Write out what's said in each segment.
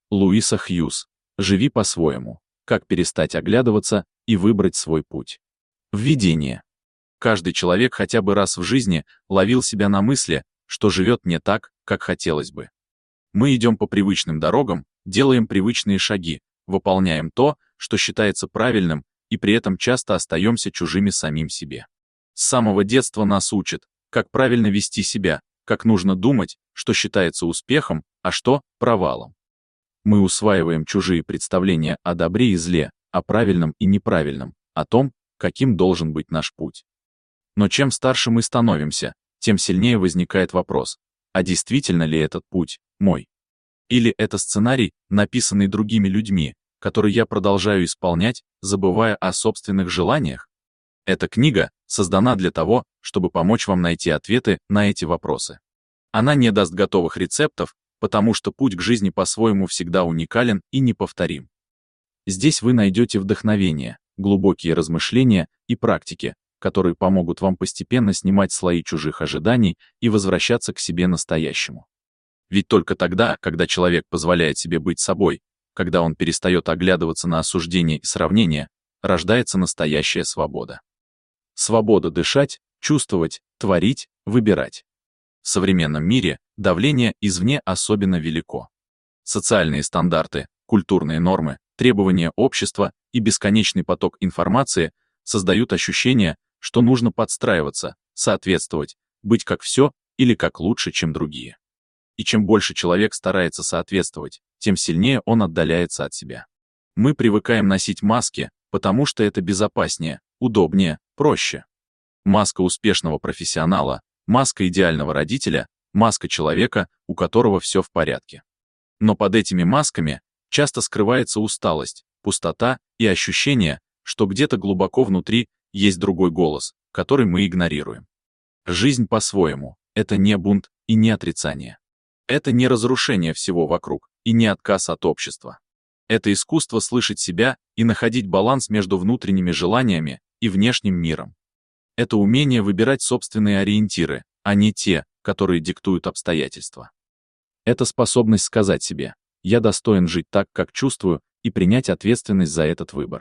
Луиса Хьюз. Живи по-своему. Как перестать оглядываться и выбрать свой путь. Введение. Каждый человек хотя бы раз в жизни ловил себя на мысли, что живет не так, как хотелось бы. Мы идем по привычным дорогам, делаем привычные шаги, выполняем то, что считается правильным, и при этом часто остаемся чужими самим себе. С самого детства нас учат, как правильно вести себя, как нужно думать, что считается успехом, а что провалом. Мы усваиваем чужие представления о добре и зле, о правильном и неправильном, о том, каким должен быть наш путь. Но чем старше мы становимся, тем сильнее возникает вопрос, а действительно ли этот путь мой? Или это сценарий, написанный другими людьми, который я продолжаю исполнять, забывая о собственных желаниях? Эта книга создана для того, чтобы помочь вам найти ответы на эти вопросы. Она не даст готовых рецептов, потому что путь к жизни по-своему всегда уникален и неповторим. Здесь вы найдете вдохновение, глубокие размышления и практики, которые помогут вам постепенно снимать слои чужих ожиданий и возвращаться к себе настоящему. Ведь только тогда, когда человек позволяет себе быть собой, когда он перестает оглядываться на осуждение и сравнение, рождается настоящая свобода. Свобода дышать, чувствовать, творить, выбирать. В современном мире давление извне особенно велико. Социальные стандарты, культурные нормы, требования общества и бесконечный поток информации создают ощущение, что нужно подстраиваться, соответствовать, быть как все или как лучше, чем другие. И чем больше человек старается соответствовать, тем сильнее он отдаляется от себя. Мы привыкаем носить маски, потому что это безопаснее, удобнее, проще. Маска успешного профессионала, маска идеального родителя, маска человека, у которого все в порядке. Но под этими масками часто скрывается усталость, пустота и ощущение, что где-то глубоко внутри есть другой голос, который мы игнорируем. Жизнь по-своему — это не бунт и не отрицание. Это не разрушение всего вокруг и не отказ от общества. Это искусство слышать себя и находить баланс между внутренними желаниями и внешним миром. Это умение выбирать собственные ориентиры, а не те, которые диктуют обстоятельства. Это способность сказать себе: «Я достоин жить так, как чувствую», и принять ответственность за этот выбор.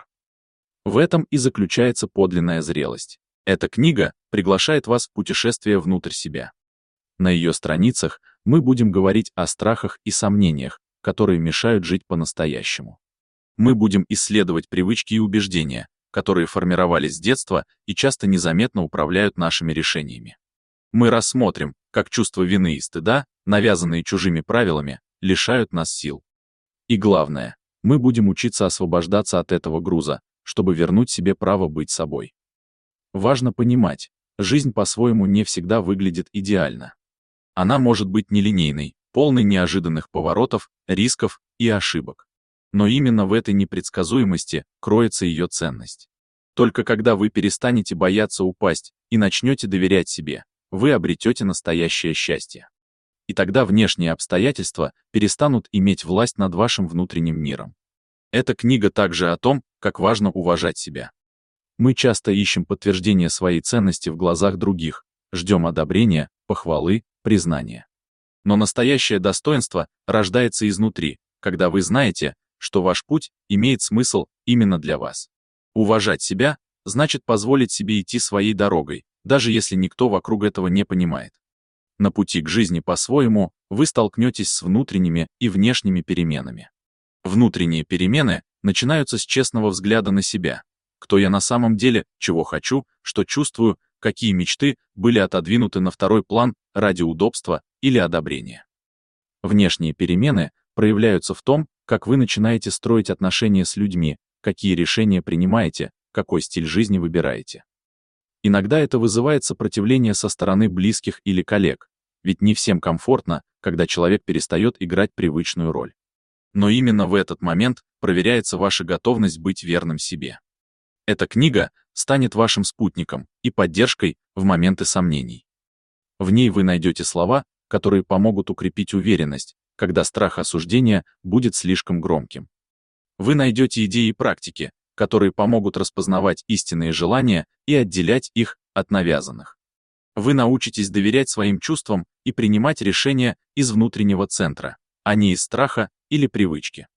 В этом и заключается подлинная зрелость. Эта книга приглашает вас в путешествие внутрь себя. На ее страницах мы будем говорить о страхах и сомнениях, которые мешают жить по-настоящему. Мы будем исследовать привычки и убеждения, которые формировались с детства и часто незаметно управляют нашими решениями. Мы рассмотрим, как чувство вины и стыда, навязанные чужими правилами, лишают нас сил. И главное, мы будем учиться освобождаться от этого груза, чтобы вернуть себе право быть собой. Важно понимать, жизнь по-своему не всегда выглядит идеально. Она может быть нелинейной, полной неожиданных поворотов, рисков и ошибок. Но именно в этой непредсказуемости кроется ее ценность. Только когда вы перестанете бояться упасть и начнете доверять себе, вы обретете настоящее счастье. И тогда внешние обстоятельства перестанут иметь власть над вашим внутренним миром. Эта книга также о том, как важно уважать себя. Мы часто ищем подтверждение своей ценности в глазах других, ждем одобрения, похвалы, признания. Но настоящее достоинство рождается изнутри, когда вы знаете, что ваш путь имеет смысл именно для вас. Уважать себя значит позволить себе идти своей дорогой, даже если никто вокруг этого не понимает. На пути к жизни по-своему вы столкнетесь с внутренними и внешними переменами. Внутренние перемены начинаются с честного взгляда на себя. Кто я на самом деле, чего хочу, что чувствую, какие мечты были отодвинуты на второй план ради удобства или одобрения. Внешние перемены проявляются в том, как вы начинаете строить отношения с людьми, какие решения принимаете, какой стиль жизни выбираете. Иногда это вызывает сопротивление со стороны близких или коллег, ведь не всем комфортно, когда человек перестает играть привычную роль. Но именно в этот момент проверяется ваша готовность быть верным себе. Эта книга станет вашим спутником и поддержкой в моменты сомнений. В ней вы найдете слова, которые помогут укрепить уверенность, когда страх осуждения будет слишком громким. Вы найдете идеи и практики, которые помогут распознавать истинные желания и отделять их от навязанных. Вы научитесь доверять своим чувствам и принимать решения из внутреннего центра, а не из страха или привычки.